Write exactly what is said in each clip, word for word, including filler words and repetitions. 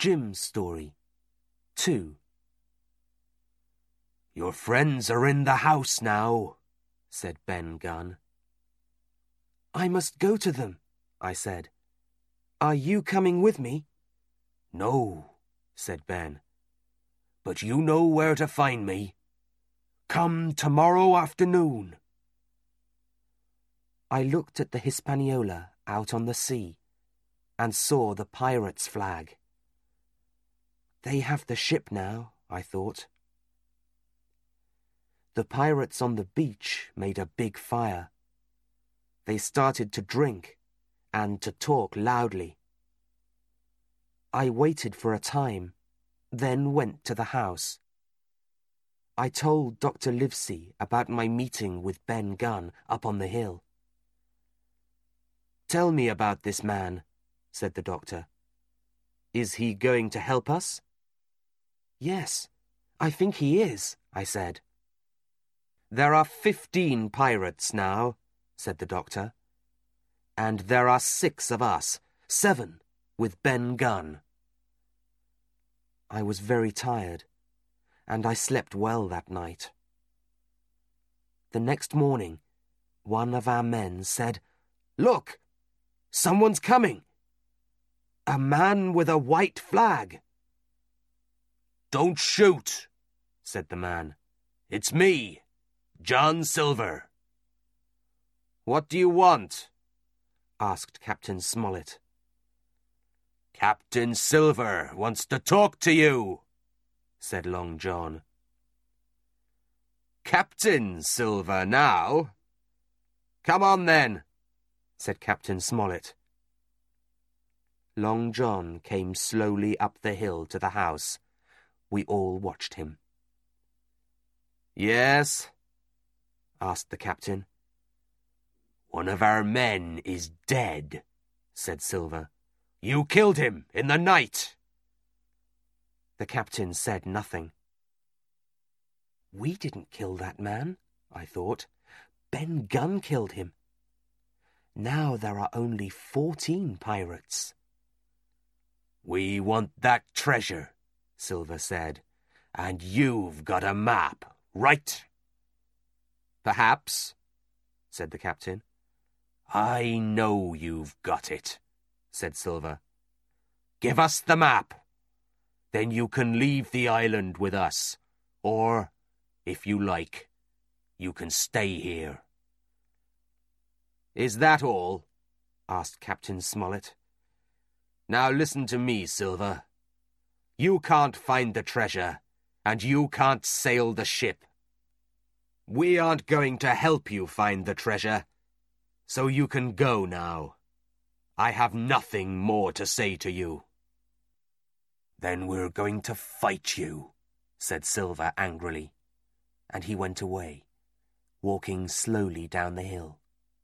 Jim's Story, two. "Your friends are in the house now," said Ben Gunn. "I must go to them," I said. "Are you coming with me?" "No," said Ben. "But you know where to find me. Come tomorrow afternoon." I looked at the Hispaniola out on the sea and saw the pirates' flag. They have the ship now, I thought. The pirates on the beach made a big fire. They started to drink and to talk loudly. I waited for a time, then went to the house. I told Doctor Livesey about my meeting with Ben Gunn up on the hill. "Tell me about this man," said the doctor. "Is he going to help us?" "Yes, I think he is," I said. "There are fifteen pirates now," said the doctor. "And there are six of us, seven, with Ben Gunn." I was very tired, and I slept well that night. The next morning, one of our men said, "Look! Someone's coming! A man with a white flag!" "Don't shoot," said the man. "It's me, John Silver." "What do you want?" asked Captain Smollett. "Captain Silver wants to talk to you," said Long John. "Captain Silver now? Come on then," said Captain Smollett. Long John came slowly up the hill to the house. We all watched him. "Yes?" asked the captain. "One of our men is dead," said Silver. "You killed him in the night." The captain said nothing. We didn't kill that man, I thought. Ben Gunn killed him. Now there are only fourteen pirates. "We want that treasure," Silver said, "and you've got a map, right?" "Perhaps," said the captain. "I know you've got it," said Silver. "Give us the map. Then you can leave the island with us, or, if you like, you can stay here." "Is that all?" asked Captain Smollett. "Now listen to me, Silver. You can't find the treasure, and you can't sail the ship. We aren't going to help you find the treasure, so you can go now. I have nothing more to say to you." "Then we're going to fight you," said Silver angrily, and he went away, walking slowly down the hill.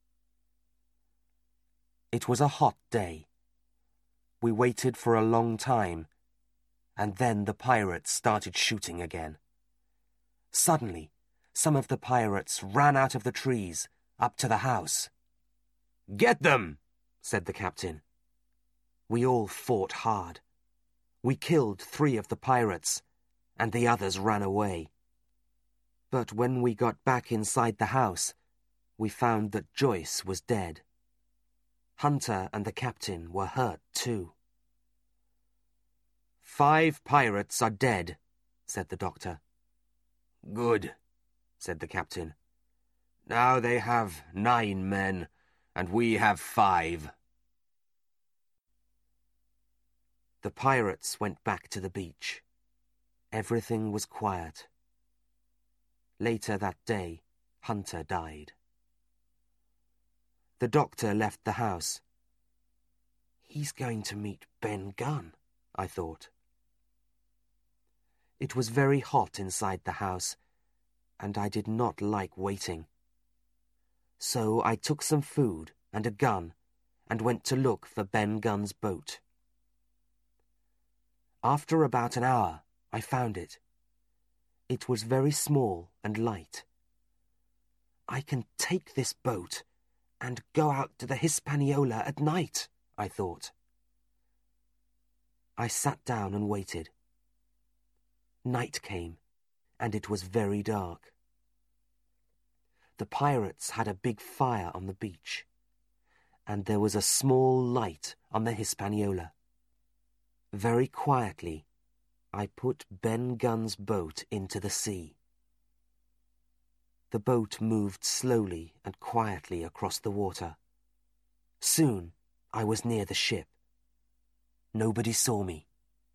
It was a hot day. We waited for a long time, and then the pirates started shooting again. Suddenly, some of the pirates ran out of the trees, up to the house. "Get them!" said the captain. We all fought hard. We killed three of the pirates, and the others ran away. But when we got back inside the house, we found that Joyce was dead. Hunter and the captain were hurt too. "Five pirates are dead," said the doctor. "Good," said the captain. "Now they have nine men, and we have five." The pirates went back to the beach. Everything was quiet. Later that day, Hunter died. The doctor left the house. He's going to meet Ben Gunn, I thought. It was very hot inside the house, and I did not like waiting. So I took some food and a gun and went to look for Ben Gunn's boat. After about an hour, I found it. It was very small and light. I can take this boat and go out to the Hispaniola at night, I thought. I sat down and waited. Night came, and it was very dark. The pirates had a big fire on the beach, and there was a small light on the Hispaniola. Very quietly, I put Ben Gunn's boat into the sea. The boat moved slowly and quietly across the water. Soon, I was near the ship. Nobody saw me.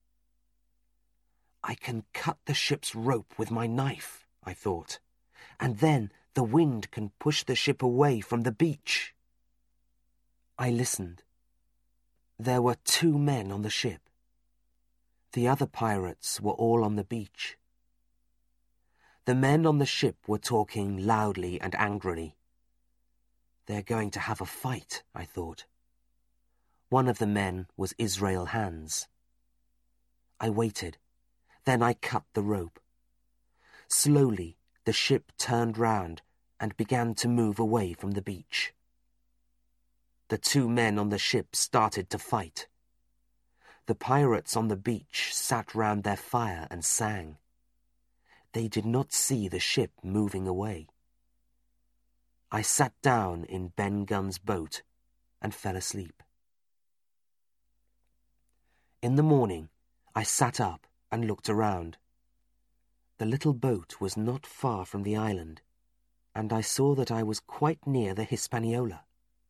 I can cut the ship's rope with my knife, I thought, and then the wind can push the ship away from the beach. I listened. There were two men on the ship. The other pirates were all on the beach. The men on the ship were talking loudly and angrily. They're going to have a fight, I thought. One of the men was Israel Hands. I waited. Then I cut the rope. Slowly, the ship turned round and began to move away from the beach. The two men on the ship started to fight. The pirates on the beach sat round their fire and sang. They did not see the ship moving away. I sat down in Ben Gunn's boat and fell asleep. In the morning, I sat up and looked around. The little boat was not far from the island, and I saw that I was quite near the Hispaniola.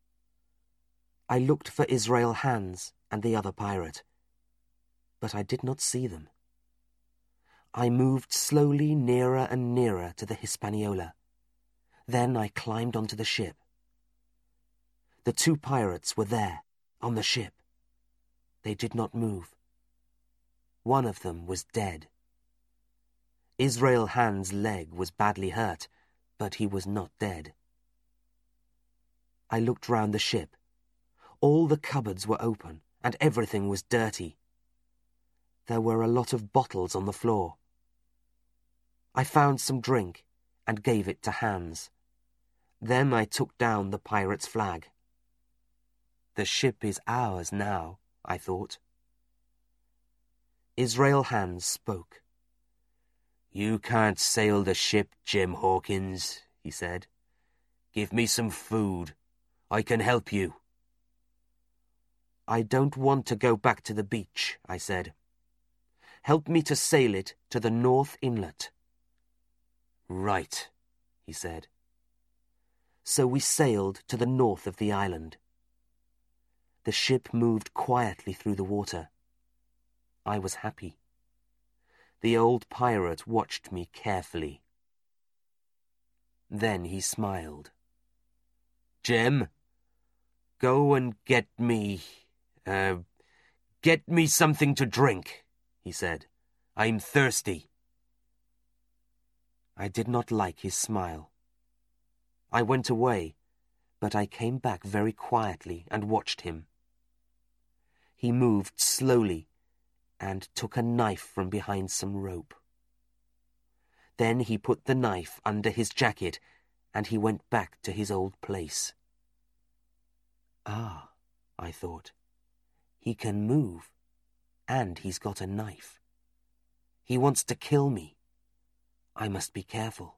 I looked for Israel Hands and the other pirate, but I did not see them. I moved slowly nearer and nearer to the Hispaniola. Then I climbed onto the ship. The two pirates were there, on the ship. They did not move. One of them was dead. Israel Hands' leg was badly hurt, but he was not dead. I looked round the ship. All the cupboards were open, and everything was dirty. There were a lot of bottles on the floor. I found some drink and gave it to Hands. Then I took down the pirate's flag. The ship is ours now, I thought. Israel Hands spoke. "You can't sail the ship, Jim Hawkins," he said. "Give me some food. I can help you." "I don't want to go back to the beach," I said. "Help me to sail it to the North Inlet." "Right," he said. So we sailed to the north of the island. The ship moved quietly through the water. I was happy. The old pirate watched me carefully. Then he smiled. "Jim, go and get me, uh, get me something to drink," he said. "I'm thirsty." I did not like his smile. I went away, but I came back very quietly and watched him. He moved slowly and took a knife from behind some rope. Then he put the knife under his jacket and he went back to his old place. Ah, I thought, he can move, and he's got a knife. He wants to kill me. I must be careful.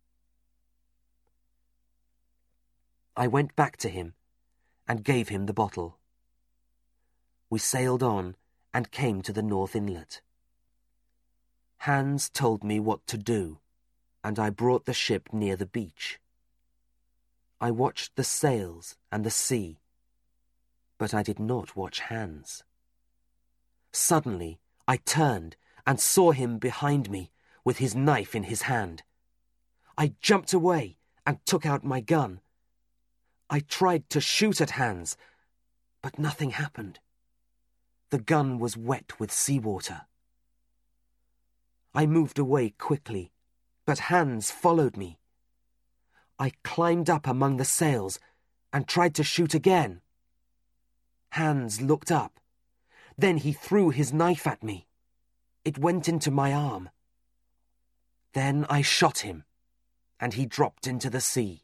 I went back to him and gave him the bottle. We sailed on and came to the North Inlet. Hands told me what to do, and I brought the ship near the beach. I watched the sails and the sea, but I did not watch Hands. Suddenly, I turned and saw him behind me with his knife in his hand. I jumped away and took out my gun. I tried to shoot at Hands, but nothing happened. The gun was wet with seawater. I moved away quickly, but Hands followed me. I climbed up among the sails and tried to shoot again. Hands looked up. Then he threw his knife at me. It went into my arm. Then I shot him, and he dropped into the sea.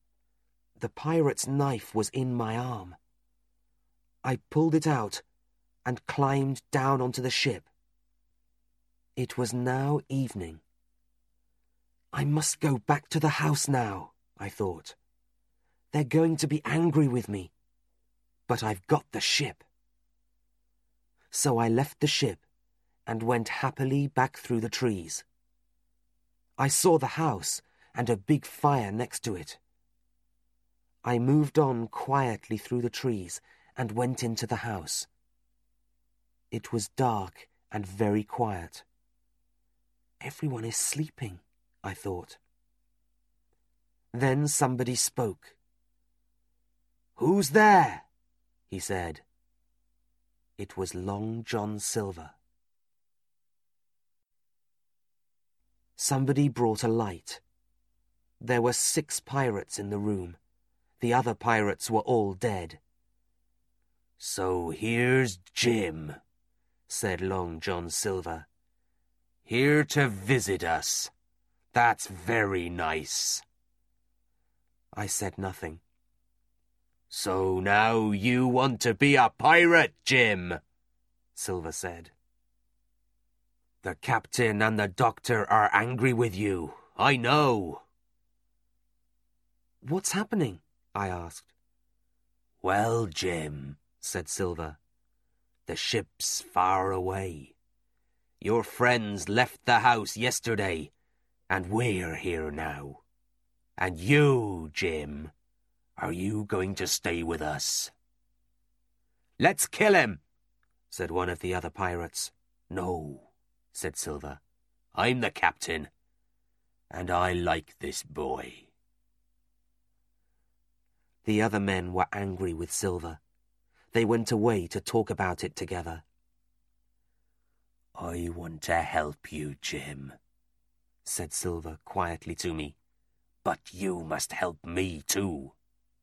The pirate's knife was in my arm. I pulled it out, and climbed down onto the ship. It was now evening. I must go back to the house now, I thought. They're going to be angry with me. But I've got the ship. So I left the ship and went happily back through the trees. I saw the house and a big fire next to it. I moved on quietly through the trees and went into the house. It was dark and very quiet. Everyone is sleeping, I thought. Then somebody spoke. "Who's there?" he said. It was Long John Silver. Somebody brought a light. There were six pirates in the room. The other pirates were all dead. "So here's Jim," said Long John Silver. "Here to visit us. That's very nice." I said nothing. "So now you want to be a pirate, Jim," Silver said. "The captain and the doctor are angry with you, I know." "What's happening?" I asked. "Well, Jim," said Silver, "the ship's far away. Your friends left the house yesterday, and we're here now. And you, Jim, are you going to stay with us?" "Let's kill him," said one of the other pirates. "No," said Silver. "I'm the captain, and I like this boy." The other men were angry with Silver. They went away to talk about it together. "I want to help you, Jim," said Silver quietly to me. "But you must help me too."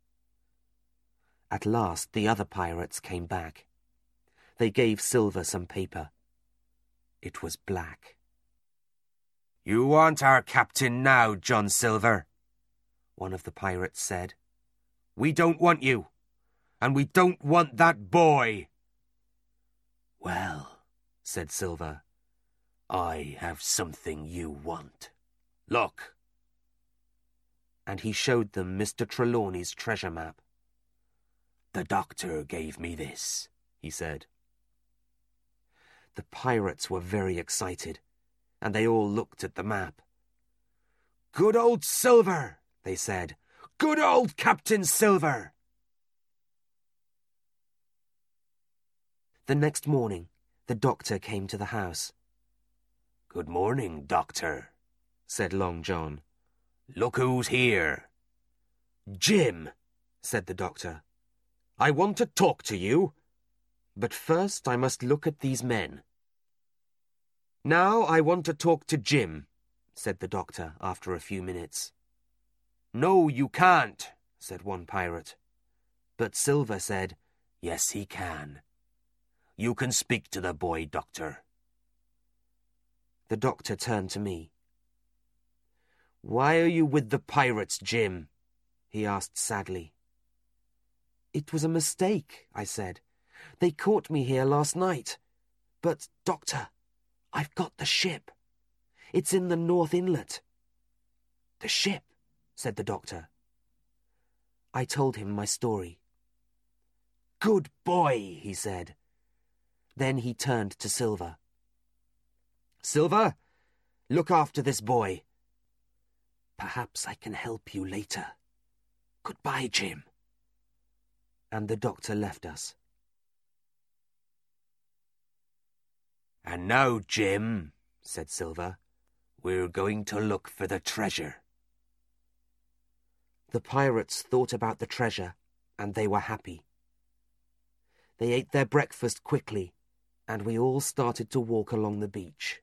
At last the other pirates came back. They gave Silver some paper. It was black. "You aren't our captain now, John Silver," one of the pirates said. "We don't want you, and we don't want that boy." "Well," said Silver, "I have something you want. Look." And he showed them Mister Trelawney's treasure map. "The doctor gave me this," he said. The pirates were very excited, and they all looked at the map. "Good old Silver," they said. "Good old Captain Silver." The next morning, the doctor came to the house. "Good morning, doctor," said Long John. "Look who's here." "Jim," said the doctor, "I want to talk to you, but first I must look at these men." "Now I want to talk to Jim," said the doctor after a few minutes. "No, you can't," said one pirate. But Silver said, "Yes, he can. You can speak to the boy, doctor." The doctor turned to me. "Why are you with the pirates, Jim?" he asked sadly. "It was a mistake," I said. "They caught me here last night. But, doctor, I've got the ship. It's in the North Inlet." "The ship?" said the doctor. I told him my story. "Good boy," he said. Then he turned to Silver. "Silver, look after this boy. Perhaps I can help you later. Goodbye, Jim." And the doctor left us. "And now, Jim," said Silver, "we're going to look for the treasure." The pirates thought about the treasure, and they were happy. They ate their breakfast quickly, and we all started to walk along the beach.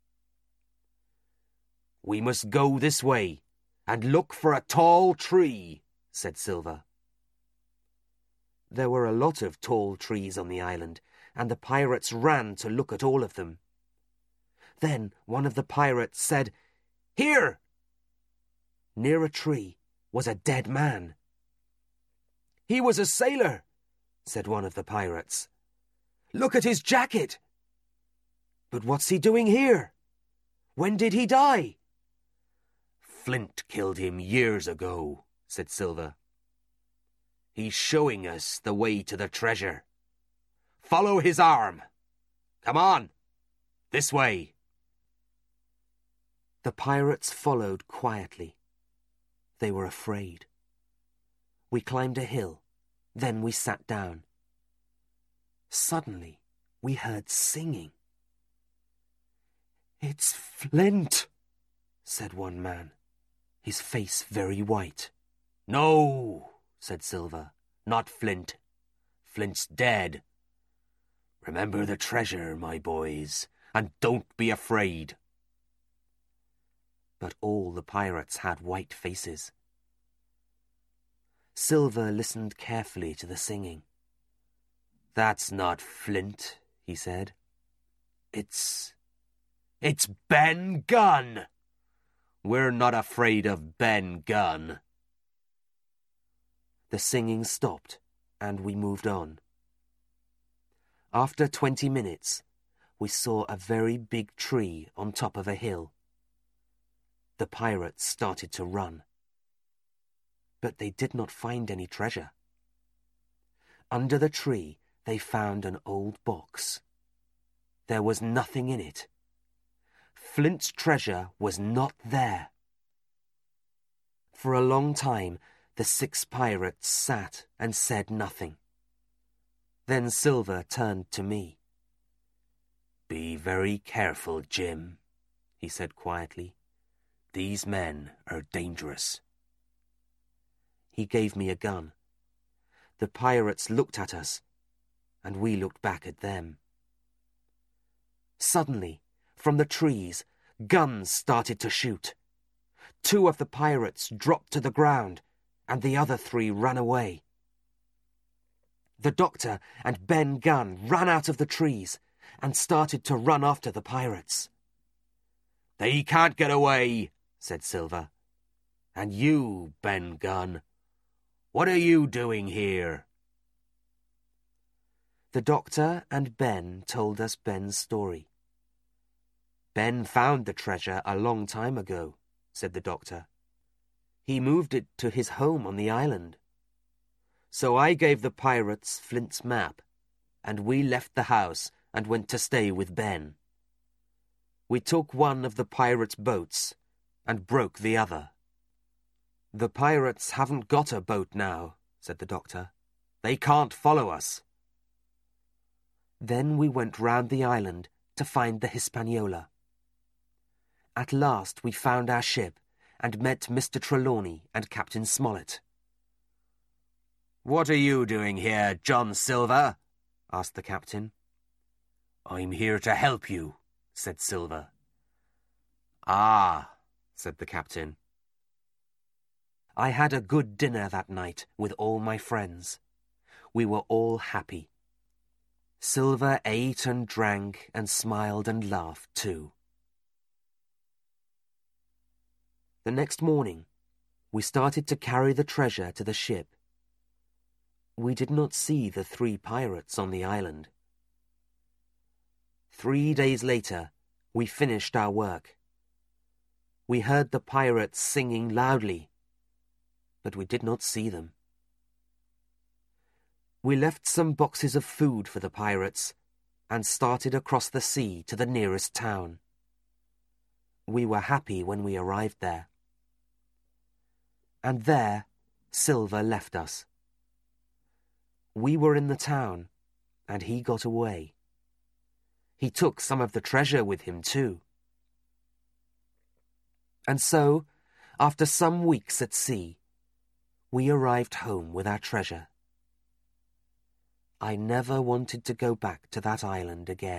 "We must go this way, and look for a tall tree," said Silver. There were a lot of tall trees on the island, and the pirates ran to look at all of them. Then one of the pirates said, "Here!" Near a tree was a dead man. "He was a sailor," said one of the pirates. Look at his jacket! But what's he doing here? When did he die? Flint killed him years ago, said Silver. He's showing us the way to the treasure. Follow his arm. Come on, this way. The pirates followed quietly. They were afraid. We climbed a hill, then we sat down. Suddenly, we heard singing. It's Flint, said one man, his face very white. No, said Silver, not Flint. Flint's dead. Remember the treasure, my boys, and don't be afraid. But all the pirates had white faces. Silver listened carefully to the singing. That's not Flint, he said. It's... it's Ben Gunn! We're not afraid of Ben Gunn. The singing stopped, and we moved on. After twenty minutes, we saw a very big tree on top of a hill. The pirates started to run. But they did not find any treasure. Under the tree, they found an old box. There was nothing in it. Flint's treasure was not there. For a long time, the six pirates sat and said nothing. Then Silver turned to me. Be very careful, Jim, he said quietly. These men are dangerous. He gave me a gun. The pirates looked at us, and we looked back at them. Suddenly, from the trees, guns started to shoot. Two of the pirates dropped to the ground, and the other three ran away. The doctor and Ben Gunn ran out of the trees and started to run after the pirates. They can't get away, said Silver. And you, Ben Gunn, what are you doing here? The doctor and Ben told us Ben's story. Ben found the treasure a long time ago, said the doctor. He moved it to his home on the island. So I gave the pirates Flint's map, and we left the house and went to stay with Ben. We took one of the pirates' boats and broke the other. The pirates haven't got a boat now, said the doctor. They can't follow us. Then we went round the island to find the Hispaniola. At last we found our ship and met Mister Trelawney and Captain Smollett. What are you doing here, John Silver? Asked the captain. I'm here to help you, said Silver. Ah, said the captain. I had a good dinner that night with all my friends. We were all happy. Silver ate and drank and smiled and laughed too. The next morning, we started to carry the treasure to the ship. We did not see the three pirates on the island. Three days later, we finished our work. We heard the pirates singing loudly, but we did not see them. We left some boxes of food for the pirates and started across the sea to the nearest town. We were happy when we arrived there. And there, Silver left us. We were in the town, and he got away. He took some of the treasure with him, too. And so, after some weeks at sea, we arrived home with our treasure. I never wanted to go back to that island again.